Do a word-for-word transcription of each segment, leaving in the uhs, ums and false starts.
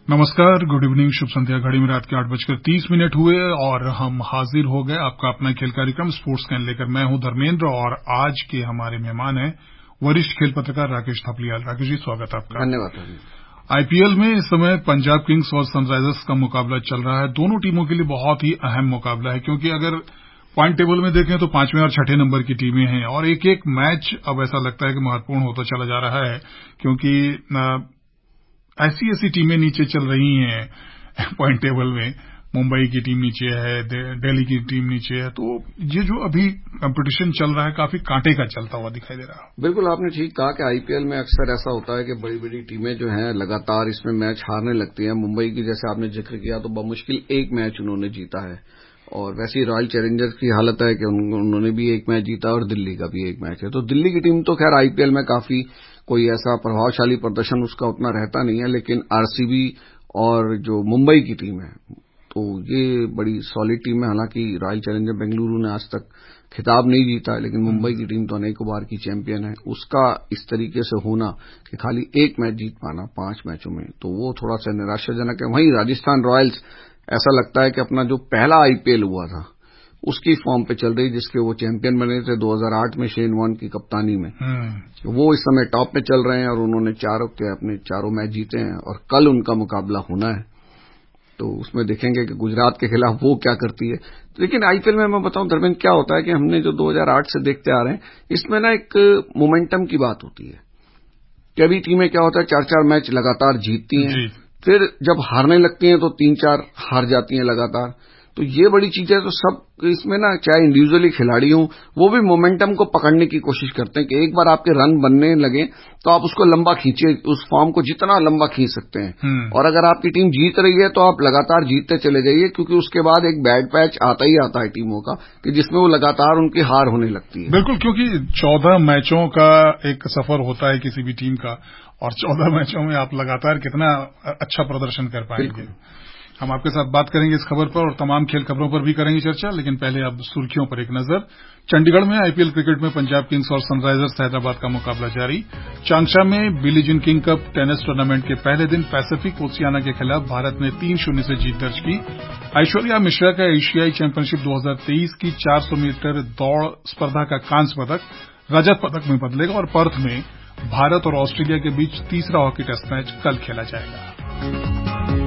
नमस्कार, good evening, शुभ संध्या। घड़ी में रात के आठ बजकर तीस मिनट हुए और हम हाजिर हो गए आपका अपना खेल कार्यक्रम स्पोर्ट्स कैन लेकर। मैं हूं धर्मेंद्र और आज के हमारे मेहमान हैं वरिष्ठ खेल पत्रकार राकेश थपलियाल। राकेश जी, स्वागत है आपका। धन्यवाद। आईपीएल में इस समय पंजाब किंग्स और सनराइजर्स का मुकाबला चल रहा है। दोनों टीमों के लिए बहुत ही अहम मुकाबला है, क्योंकि अगर पॉइंट टेबल में देखें तो पांचवें और छठे नंबर की टीमें हैं और एक एक मैच अब ऐसा लगता है कि महत्वपूर्ण होता चला जा रहा है, क्योंकि ऐसी ऐसी टीमें नीचे चल रही हैं पॉइंट टेबल में। मुंबई की टीम नीचे है, दिल्ली की टीम नीचे है, तो ये जो अभी कंपटीशन चल रहा है काफी कांटे का चलता हुआ दिखाई दे रहा है। बिल्कुल, आपने ठीक कहा कि आईपीएल में अक्सर ऐसा होता है कि बड़ी बड़ी टीमें जो हैं लगातार इसमें मैच हारने लगती हैं। मुंबई की जैसे आपने जिक्र किया तो बमुश्किल एक मैच उन्होंने जीता है, और वैसे ही रॉयल चैलेंजर्स की हालत है कि उन्होंने भी एक मैच जीता और दिल्ली का भी एक मैच है। तो दिल्ली की टीम तो खैर आईपीएल में काफी कोई ऐसा प्रभावशाली प्रदर्शन उसका उतना रहता नहीं है, लेकिन आरसीबी और जो मुंबई की टीम है तो ये बड़ी सॉलिड टीम है। हालांकि रॉयल चैलेंजर बेंगलुरु ने आज तक खिताब नहीं जीता, लेकिन मुंबई की टीम तो अनेकों बार की चैंपियन है। उसका इस तरीके से होना कि खाली एक मैच जीत पाना पांच मैचों में, तो वो थोड़ा सा निराशाजनक है। वहीं राजस्थान रॉयल्स ऐसा लगता है कि अपना जो पहला आईपीएल हुआ था उसकी फॉर्म पे चल रही, जिसके वो चैंपियन बने थे दो हज़ार आठ में शेन वॉर्न की कप्तानी में। वो इस समय टॉप पे चल रहे हैं और उन्होंने चारों के अपने चारों मैच जीते हैं और कल उनका मुकाबला होना है, तो उसमें देखेंगे कि गुजरात के खिलाफ वो क्या करती है। लेकिन आईपीएल में मैं बताऊं धर्मेंद्र, क्या होता है कि हमने जो दो हज़ार आठ से देखते आ रहे हैं, इसमें ना एक मोमेंटम की बात होती है कि अभी टीमें क्या होता है चार चार मैच लगातार जीतती हैं, फिर जब हारने लगती हैं तो तीन चार हार जाती हैं लगातार। तो ये बड़ी चीज है। तो सब इसमें ना, चाहे इंडिविजुअली खिलाड़ी हो, वो भी मोमेंटम को पकड़ने की कोशिश करते हैं कि एक बार आपके रन बनने लगे तो आप उसको लंबा खींचे, उस फॉर्म को जितना लंबा खींच सकते हैं। और अगर आपकी टीम जीत रही है तो आप लगातार जीतते चले जाइए, क्योंकि उसके बाद एक बैड पैच आता ही आता है टीमों का कि जिसमें वो लगातार उनकी हार होने लगती है। बिल्कुल, क्योंकि चौदह मैचों का एक सफर होता है किसी भी टीम का, और चौदह मैचों में आप लगातार कितना अच्छा प्रदर्शन कर पाएंगे। हम आपके साथ बात करेंगे इस खबर पर और तमाम खेल खबरों पर भी करेंगे चर्चा, लेकिन पहले अब सुर्खियों पर एक नजर। चंडीगढ़ में आईपीएल क्रिकेट में पंजाब किंग्स और सनराइजर्स हैदराबाद का मुकाबला जारी। चांगशा में Billie Jean King cup tennis tournament के पहले दिन पैसिफिक ओशियाना के खिलाफ भारत ने तीन शून्य से जीत दर्ज की। ऐश्वर्या मिश्रा का एशियाई चैंपियनशिप दो हज़ार तेईस की चार सौ मीटर दौड़ स्पर्धा का कांस्य पदक रजत पदक में बदलेगा और पर्थ में भारत और ऑस्ट्रेलिया के बीच तीसरा हॉकी टेस्ट मैच कल खेला जाएगा।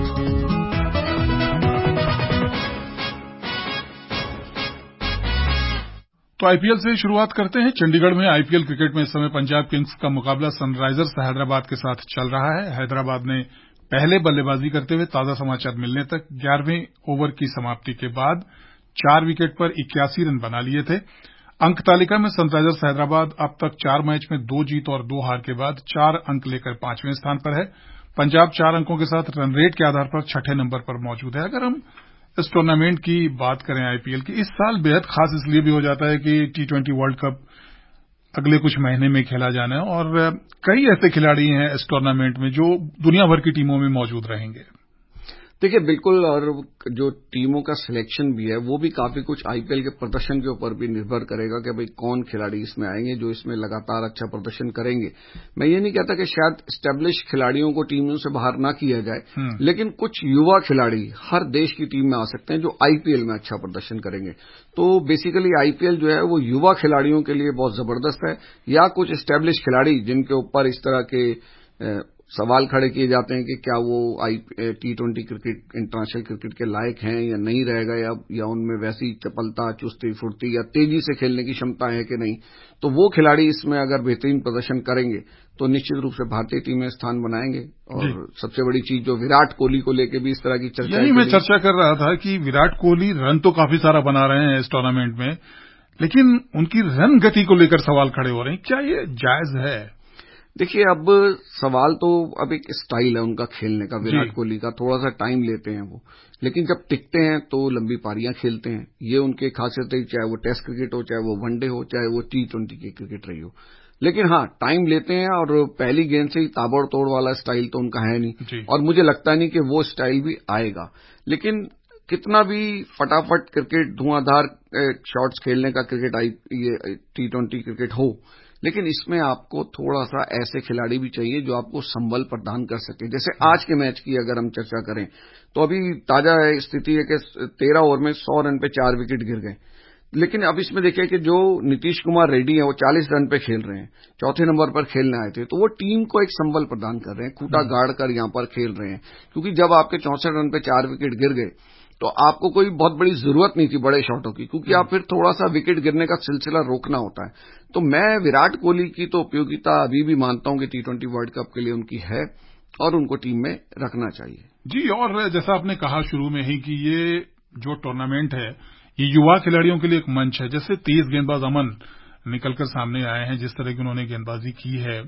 तो आईपीएल से शुरुआत करते हैं। चंडीगढ़ में आईपीएल क्रिकेट में इस समय पंजाब किंग्स का मुकाबला सनराइजर्स हैदराबाद के साथ चल रहा है। हैदराबाद ने पहले बल्लेबाजी करते हुए ताजा समाचार मिलने तक ग्यारहवें ओवर की समाप्ति के बाद चार विकेट पर इक्यासी रन बना लिए थे। अंक तालिका में सनराइजर्स हैदराबाद अब तक चार मैच में दो जीत और दो हार के बाद चार अंक लेकर पांचवें स्थान पर है। पंजाब चार अंकों के साथ रन रेट के आधार पर छठे नंबर पर मौजूद है। अगर हम इस टूर्नामेंट की बात करें आईपीएल की, इस साल बेहद खास इसलिए भी हो जाता है कि टी ट्वेंटी वर्ल्ड कप अगले कुछ महीने में खेला जाना है और कई ऐसे खिलाड़ी हैं इस टूर्नामेंट में जो दुनिया भर की टीमों में मौजूद रहेंगे। देखिए बिल्कुल, और जो टीमों का सिलेक्शन भी है वो भी काफी कुछ आईपीएल के प्रदर्शन के ऊपर भी निर्भर करेगा कि भाई कौन खिलाड़ी इसमें आएंगे जो इसमें लगातार अच्छा प्रदर्शन करेंगे। मैं ये नहीं कहता कि शायद एस्टेब्लिश खिलाड़ियों को टीमों से बाहर ना किया जाए, लेकिन कुछ युवा खिलाड़ी हर देश की टीम में आ सकते हैं जो आईपीएल में अच्छा प्रदर्शन करेंगे। तो बेसिकली आईपीएल जो है वो युवा खिलाड़ियों के लिए बहुत जबरदस्त है, या कुछ एस्टेब्लिश खिलाड़ी जिनके ऊपर इस तरह के ए, सवाल खड़े किए जाते हैं कि क्या वो I T twenty cricket international cricket के लायक हैं या नहीं रहेगा, या, या उनमें वैसी चपलता, चुस्ती, फुर्ती या तेजी से खेलने की क्षमता है कि नहीं। तो वो खिलाड़ी इसमें अगर बेहतरीन प्रदर्शन करेंगे तो निश्चित रूप से भारतीय टीम में स्थान बनाएंगे। और सबसे बड़ी चीज जो विराट कोहली को लेकर भी इस तरह की चर्चा, यही मैं चर्चा कर रहा था कि विराट कोहली रन तो काफी सारा बना रहे हैं इस टूर्नामेंट में, लेकिन उनकी रन गति को लेकर सवाल खड़े हो रहे हैं। क्या ये जायज है? देखिए, अब सवाल तो अब एक स्टाइल है उनका खेलने का, विराट कोहली का थोड़ा सा टाइम लेते हैं वो, लेकिन जब टिकते हैं तो लंबी पारियां खेलते हैं। ये उनके खासियत है, चाहे वो टेस्ट क्रिकेट हो, चाहे वो वनडे हो, चाहे वो टी ट्वेंटी की क्रिकेट रही हो। लेकिन हाँ, टाइम लेते हैं और पहली गेंद से ही ताबड़तोड़ वाला स्टाइल तो उनका है नहीं, और मुझे लगता नहीं कि वो स्टाइल भी आएगा। लेकिन कितना भी फटाफट क्रिकेट, धुआंधार शॉट्स खेलने का क्रिकेट आई ये टी ट्वेंटी क्रिकेट हो, लेकिन इसमें आपको थोड़ा सा ऐसे खिलाड़ी भी चाहिए जो आपको संबल प्रदान कर सके। जैसे आज के मैच की अगर हम चर्चा करें तो अभी ताजा स्थिति है कि तेरह ओवर में सौ रन पे चार विकेट गिर गए, लेकिन अब इसमें देखिए कि जो नीतीश कुमार रेड्डी है वो चालीस रन पे खेल रहे हैं, चौथे नंबर पर खेलने आए थे, तो वो टीम को एक संबल प्रदान कर रहे हैं, खूंटा गाड़ कर यहां पर खेल रहे हैं। क्योंकि जब आपके चौसठ रन पे चार विकेट गिर गए तो आपको कोई बहुत बड़ी जरूरत नहीं थी बड़े शॉटों की, क्योंकि आप फिर थोड़ा सा विकेट गिरने का सिलसिला रोकना होता है। तो मैं विराट कोहली की तो उपयोगिता अभी भी मानता हूं कि टी ट्वेंटी वर्ल्ड कप के लिए उनकी है और उनको टीम में रखना चाहिए। जी, और जैसा आपने कहा शुरू में ही कि ये जो टूर्नामेंट है ये युवा खिलाड़ियों के लिए एक मंच है। जैसे तेज गेंदबाज अमन निकलकर सामने आए हैं, जिस तरह की उन्होंने गेंदबाजी की है,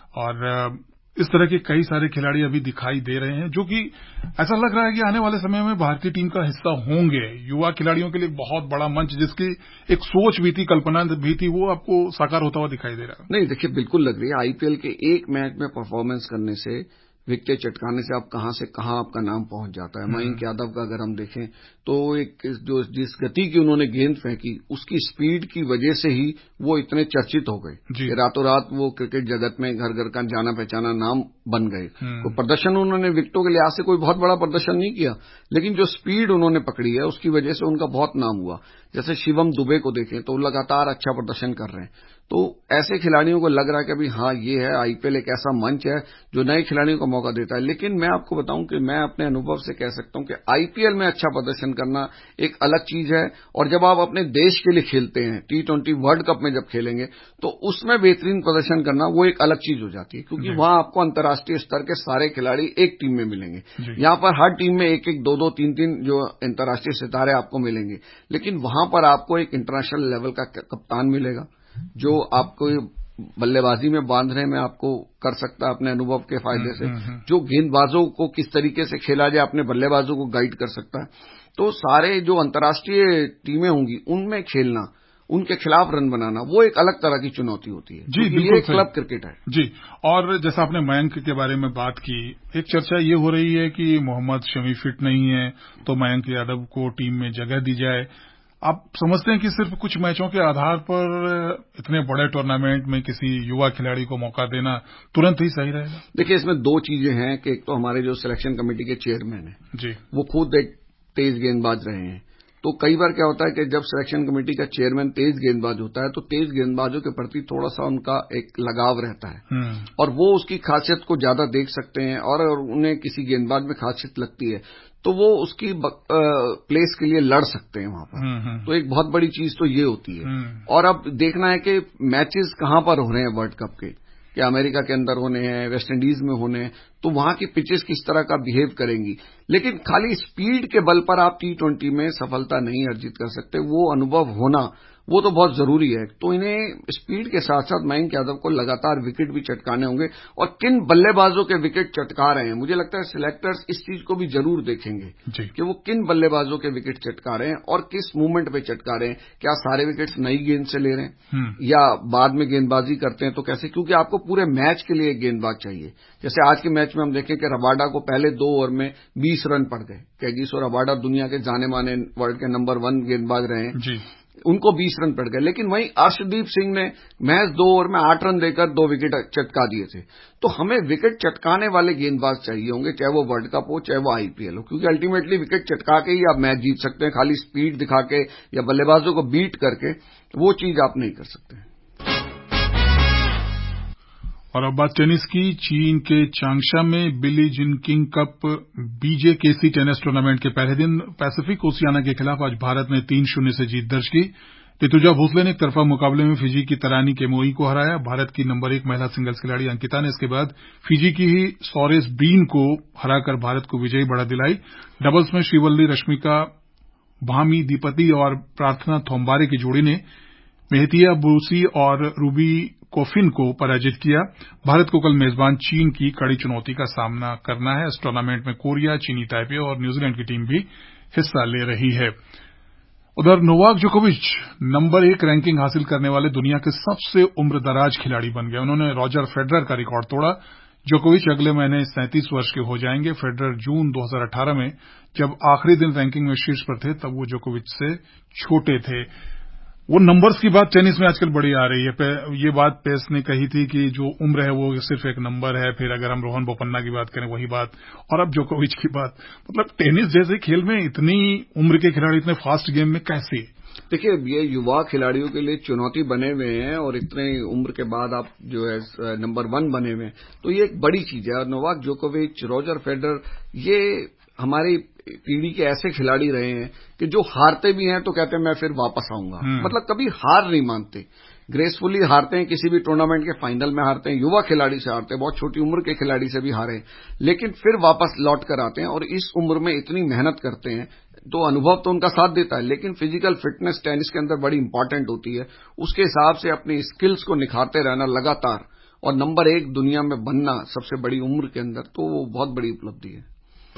और इस तरह के कई सारे खिलाड़ी अभी दिखाई दे रहे हैं जो कि ऐसा लग रहा है कि आने वाले समय में भारतीय टीम का हिस्सा होंगे। युवा खिलाड़ियों के लिए बहुत बड़ा मंच, जिसकी एक सोच भी थी, कल्पना भी थी, वो आपको साकार होता हुआ दिखाई दे रहा है। नहीं, देखिए बिल्कुल लग रही है। आईपीएल के एक मैच में परफॉर्मेंस करने से, विकेट चटकाने से आप कहां से कहां आपका नाम पहुंच जाता है। मयंक यादव का अगर हम देखें तो एक जो जिस गति की उन्होंने गेंद फेंकी, उसकी स्पीड की वजह से ही वो इतने चर्चित हो गए कि रातों रात वो क्रिकेट जगत में घर घर का जाना पहचाना नाम बन गए। तो प्रदर्शन उन्होंने विकेटों के लिहाज से कोई बहुत बड़ा प्रदर्शन नहीं किया, लेकिन जो स्पीड उन्होंने पकड़ी है उसकी वजह से उनका बहुत नाम हुआ। जैसे शिवम दुबे को देखें तो लगातार अच्छा प्रदर्शन कर रहे हैं। तो ऐसे खिलाड़ियों को लग रहा है कि अभी हाँ ये है, आईपीएल एक ऐसा मंच है जो नए खिलाड़ियों को मौका देता है। लेकिन मैं आपको बताऊं कि मैं अपने अनुभव से कह सकता हूं कि आईपीएल में अच्छा प्रदर्शन करना एक अलग चीज है, और जब आप अपने देश के लिए खेलते हैं, टी ट्वेंटी वर्ल्ड कप में जब खेलेंगे तो उसमें बेहतरीन प्रदर्शन करना वो एक अलग चीज हो जाती है, क्योंकि वहां आपको अंतर्राष्ट्रीय स्तर के सारे खिलाड़ी एक टीम में मिलेंगे। यहां पर हर टीम में एक एक दो दो तीन तीन जो अंतर्राष्ट्रीय सितारे आपको मिलेंगे, लेकिन वहां पर आपको एक इंटरनेशनल लेवल का कप्तान मिलेगा जो आपको बल्लेबाजी में बांधने में आपको कर सकता है अपने अनुभव के फायदे से, जो गेंदबाजों को किस तरीके से खेला जाए अपने बल्लेबाजों को गाइड कर सकता है। तो सारे जो अंतर्राष्ट्रीय टीमें होंगी उनमें खेलना, उनके खिलाफ रन बनाना, वो एक अलग तरह की चुनौती होती है। जी, बिल्कुल ये क्लब क्रिकेट है। जी, और जैसा आपने मयंक के बारे में बात की, एक चर्चा ये हो रही है कि मोहम्मद शमी फिट नहीं है तो मयंक यादव को टीम में जगह दी जाए। आप समझते हैं कि सिर्फ कुछ मैचों के आधार पर इतने बड़े टूर्नामेंट में किसी युवा खिलाड़ी को मौका देना तुरंत ही सही रहेगा? देखिए, इसमें दो चीजें हैं कि एक तो हमारे जो सिलेक्शन कमेटी के चेयरमैन हैं जी, वो खुद एक तेज गेंदबाज रहे हैं। तो कई बार क्या होता है कि जब सिलेक्शन कमेटी का चेयरमैन तेज गेंदबाज होता है तो तेज गेंदबाजों के प्रति थोड़ा सा उनका एक लगाव रहता है, और वो उसकी खासियत को ज्यादा देख सकते हैं, और उन्हें किसी गेंदबाज में खासियत लगती है तो वो उसकी प्लेस के लिए लड़ सकते हैं वहां पर। तो एक बहुत बड़ी चीज तो ये होती है। और अब देखना है कि मैचेस कहां पर हो रहे हैं वर्ल्ड कप के, कि अमेरिका के अंदर होने हैं, वेस्ट इंडीज में होने हैं, तो वहां की पिचेस किस तरह का बिहेव करेंगी। लेकिन खाली स्पीड के बल पर आप टी ट्वेंटी में सफलता नहीं अर्जित कर सकते, वो अनुभव होना वो तो बहुत जरूरी है। तो इन्हें स्पीड के साथ साथ मयंक यादव को लगातार विकेट भी चटकाने होंगे, और किन बल्लेबाजों के विकेट चटका रहे हैं, मुझे लगता है सिलेक्टर्स इस चीज को भी जरूर देखेंगे कि वो किन बल्लेबाजों के विकेट चटका रहे हैं और किस मूवमेंट पे चटका रहे हैं। क्या सारे विकेट्स नई गेंद से ले रहे हैं या बाद में गेंदबाजी करते हैं तो कैसे, क्योंकि आपको पूरे मैच के लिए एक गेंदबाज चाहिए। जैसे आज के मैच में हम देखें कि रबाडा को पहले दो ओवर में बीस रन पड़ गए। कैगिसो रबाडा दुनिया के जाने माने वर्ल्ड के नंबर वन गेंदबाज रहे हैं, उनको बीस रन पड़ गए। लेकिन वहीं अर्शदीप सिंह ने महज दो ओवर में आठ रन देकर दो विकेट चटका दिए थे। तो हमें विकेट चटकाने वाले गेंदबाज चाहिए होंगे, चाहे वो वर्ल्ड कप हो चाहे वो आईपीएल हो, क्योंकि अल्टीमेटली विकेट चटका के ही आप मैच जीत सकते हैं। खाली स्पीड दिखा के या बल्लेबाजों को बीट करके वो चीज आप नहीं कर सकते। और अब बात टेनिस की। चीन के चांगशा में Billie Jean King cup BJKC tennis tournament के पहले दिन पैसिफिक ओशियाना के खिलाफ आज भारत ने तीन शून्य से जीत दर्ज की। ऋतुजा भोसले ने एक तरफा मुकाबले में फिजी की तरानी केमोई को हराया। भारत की नंबर एक महिला सिंगल्स खिलाड़ी अंकिता ने इसके बाद फिजी की ही सोरेस ब्रीन को हराकर भारत को विजयी बढ़त दिलाई। डबल्स में श्रीवल्ली रश्मिका भामी दीपति और प्रार्थना थोम्बारे की जोड़ी ने मेहतिया बुसी और रूबी कोफिन को पराजित किया। भारत को कल मेजबान चीन की कड़ी चुनौती का सामना करना है। इस टूर्नामेंट में कोरिया, चीनी ताइपे और न्यूजीलैंड की टीम भी हिस्सा ले रही है। उधर नोवाक जोकोविच नंबर एक रैंकिंग हासिल करने वाले दुनिया के सबसे उम्रदराज खिलाड़ी बन गए। उन्होंने रॉजर फेडरर का रिकॉर्ड तोड़ा। जोकोविच अगले महीने सैंतीस वर्ष के हो जाएंगे। फेडरर जून दो हज़ार अठारह में जब आखिरी दिन रैंकिंग में शीर्ष पर थे तब वो जोकोविच से छोटे थे। वो नंबर्स की बात टेनिस में आजकल बड़ी आ रही है। ये बात पेस ने कही थी कि जो उम्र है वो सिर्फ एक नंबर है। फिर अगर हम रोहन बोपन्ना की बात करें वही बात, और अब जोकोविच की बात। मतलब टेनिस जैसे खेल में इतनी उम्र के खिलाड़ी इतने फास्ट गेम में कैसे? देखिए, ये युवा खिलाड़ियों के लिए चुनौती बने हुए हैं और इतने उम्र के बाद आप जो है नंबर वन बने हुए हैं, तो ये एक बड़ी चीज है। और नोवाक जोकोविच, रॉजर फेडरर, ये हमारी पीढ़ी के ऐसे खिलाड़ी रहे हैं कि जो हारते भी हैं तो कहते हैं मैं फिर वापस आऊंगा। मतलब कभी हार नहीं मानते, ग्रेसफुली हारते हैं। किसी भी टूर्नामेंट के फाइनल में हारते हैं, युवा खिलाड़ी से हारते हैं, बहुत छोटी उम्र के खिलाड़ी से भी हारे, लेकिन फिर वापस लौट कर आते हैं और इस उम्र में इतनी मेहनत करते हैं। तो अनुभव तो उनका साथ देता है, लेकिन फिजिकल फिटनेस टेनिस के अंदर बड़ी इंपॉर्टेंट होती है। उसके हिसाब से अपनी स्किल्स को निखारते रहना लगातार, और नंबर एक दुनिया में बनना सबसे बड़ी उम्र के अंदर, तो वो बहुत बड़ी उपलब्धि है।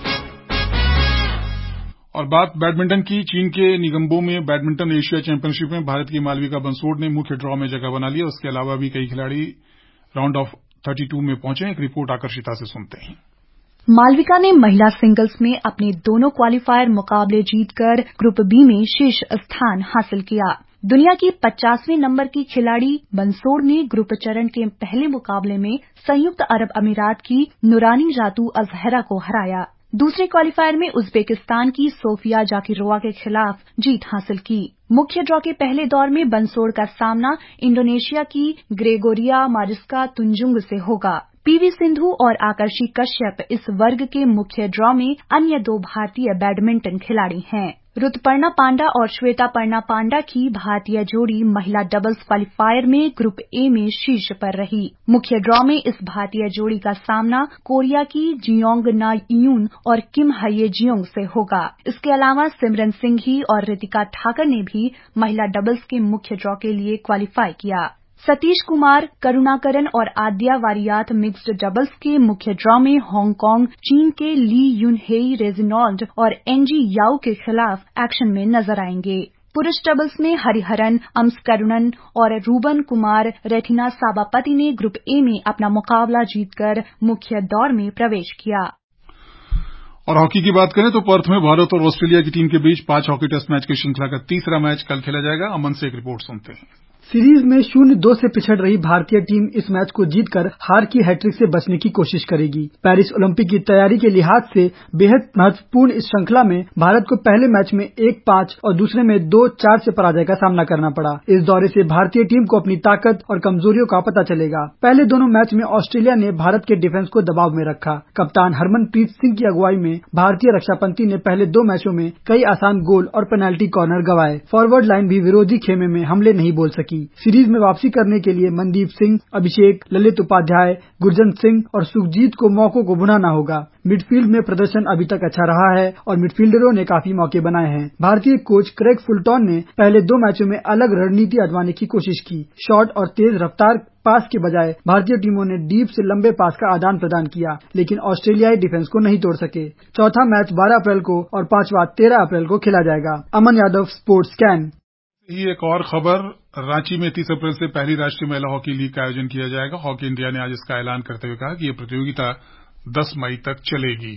और बात बैडमिंटन की। चीन के निगम्बो में बैडमिंटन एशिया चैंपियनशिप में भारत की मालविका बंसोड़ ने मुख्य ड्रॉ में जगह बना ली। उसके अलावा भी कई खिलाड़ी राउंड ऑफ बत्तीस में पहुंचे। एक रिपोर्ट आकर्षिता से सुनते हैं। मालविका ने महिला सिंगल्स में अपने दोनों क्वालीफायर मुकाबले जीतकर ग्रुप बी में शीर्ष स्थान हासिल किया। दुनिया की पचासवें नंबर की खिलाड़ी बंसोड़ ने ग्रुप चरण के पहले मुकाबले में संयुक्त अरब अमीरात की नुरानी रातू अजहरा को हराया। दूसरे क्वालीफायर में उज्बेकिस्तान की सोफिया जाकिरोवा के खिलाफ जीत हासिल की। मुख्य ड्रॉ के पहले दौर में बंसोड़ का सामना इंडोनेशिया की ग्रेगोरिया मारिस्का तुंजुंग से होगा। पीवी सिंधु और आकर्षि कश्यप इस वर्ग के मुख्य ड्रॉ में अन्य दो भारतीय बैडमिंटन खिलाड़ी हैं। ऋतुपर्णा पांडा और श्वेता पर्णा पांडा की भारतीय जोड़ी महिला डबल्स क्वालीफायर में ग्रुप ए में शीर्ष पर रही। मुख्य ड्रॉ में इस भारतीय जोड़ी का सामना कोरिया की जियोंग ना यून और किम हाये जियोंग से होगा। इसके अलावा सिमरन सिंघी और रितिका ठाकर ने भी महिला डबल्स के मुख्य ड्रॉ के लिए क्वालीफाई किया। सतीश कुमार, करुणाकरन और आद्या वारियात मिक्स्ड डबल्स के मुख्य ड्रॉ में हांगकांग, चीन के ली यूनहेई रेजिनॉल्ड और एनजी याओ के खिलाफ एक्शन में नजर आएंगे। पुरुष डबल्स में हरिहरन, अम्स करुणन और रूबन कुमार रेटिना साबापति ने ग्रुप ए में अपना मुकाबला जीतकर मुख्य दौर में प्रवेश किया। और हॉकी की बात करें तो पर्थ में भारत और ऑस्ट्रेलिया की टीम के बीच पांच हॉकी टेस्ट मैच की श्रृंखला का तीसरा मैच कल खेला जाएगा। अमन से एक रिपोर्ट सुनते हैं। सीरीज में शून्य दो से पिछड़ रही भारतीय टीम इस मैच को जीतकर हार की हैट्रिक से बचने की कोशिश करेगी। पेरिस ओलंपिक की तैयारी के लिहाज से बेहद महत्वपूर्ण इस श्रृंखला में भारत को पहले मैच में एक पांच और दूसरे में दो चार से पराजय का सामना करना पड़ा। इस दौरे से भारतीय टीम को अपनी ताकत और कमजोरियों का पता चलेगा। पहले दोनों मैच में ऑस्ट्रेलिया ने भारत के डिफेंस को दबाव में रखा। कप्तान हरमनप्रीत सिंह की अगुवाई में भारतीय रक्षापंती ने पहले दो मैचों में कई आसान गोल और पेनल्टी कॉर्नर गंवाए। फॉरवर्ड लाइन भी विरोधी खेमे में हमले नहीं बोल सकी। सीरीज में वापसी करने के लिए मनदीप सिंह, अभिषेक, ललित उपाध्याय, गुरजंत सिंह और सुखजीत को मौकों को भुनाना होगा। मिडफील्ड में प्रदर्शन अभी तक अच्छा रहा है और मिडफील्डरों ने काफी मौके बनाए हैं। भारतीय कोच क्रेग फुलटॉन ने पहले दो मैचों में अलग रणनीति आजमाने की कोशिश की। शॉर्ट और तेज रफ्तार पास के बजाय भारतीय टीमों ने डीप से लंबे पास का आदान प्रदान किया, लेकिन ऑस्ट्रेलियाई डिफेंस को नहीं तोड़ सके। चौथा मैच बारह अप्रैल को और पांचवा तेरह अप्रैल को खेला जाएगा। Aman Yadav, sports can. ये एक और खबर, रांची में तीस अप्रैल से पहली राष्ट्रीय महिला हॉकी लीग का आयोजन किया जाएगा। हॉकी इंडिया ने आज इसका ऐलान करते हुए कहा कि ये प्रतियोगिता दस मई तक चलेगी।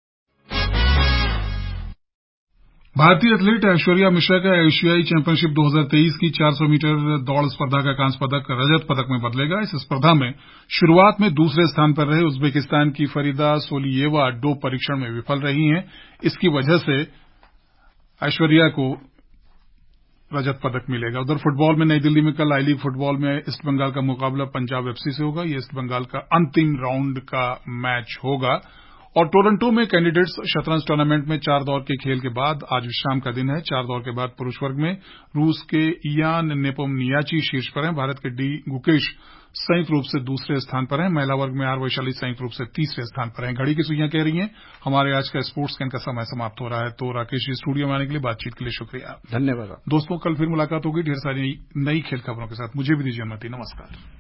भारतीय एथलीट ऐश्वर्या मिश्रा का एशियाई चैंपियनशिप दो हज़ार तेईस की चार सौ मीटर दौड़ स्पर्धा का कांस्य पदक रजत पदक में बदलेगा। इस स्पर्धा में शुरुआत में दूसरे स्थान पर रहे उज्बेकिस्तान की फरीदा सोलियेवा डोप परीक्षण में विफल रही हैं। इसकी वजह से ऐश्वर्या को रजत पदक मिलेगा। उधर फुटबॉल में नई दिल्ली में कल आई लीग फुटबॉल में ईस्ट बंगाल का मुकाबला पंजाब एफसी से होगा। ये ईस्ट बंगाल का अंतिम राउंड का मैच होगा। और टोरंटो में कैंडिडेट्स शतरंज टूर्नामेंट में चार दौर के खेल के बाद आज विश्राम का दिन है। चार दौर के बाद पुरुष वर्ग में रूस के इयान नेपोमनियाची शीर्ष पर हैं। भारत के डी गुकेश संयुक्त रूप से दूसरे स्थान पर हैं। महिला वर्ग में आर वैशाली संयुक्त रूप से तीसरे स्थान पर हैं। घड़ी की सुइयां कह रही हैं हमारे आज का स्पोर्ट्स कैन का समय समाप्त हो रहा है। तो राकेश जी, स्टूडियो में आने के लिए, बातचीत के लिए शुक्रिया। धन्यवाद। दोस्तों, कल फिर मुलाकात होगी ढेर सारी नई खेल खबरों के साथ। मुझे भी दीजिए अनुमति। नमस्कार।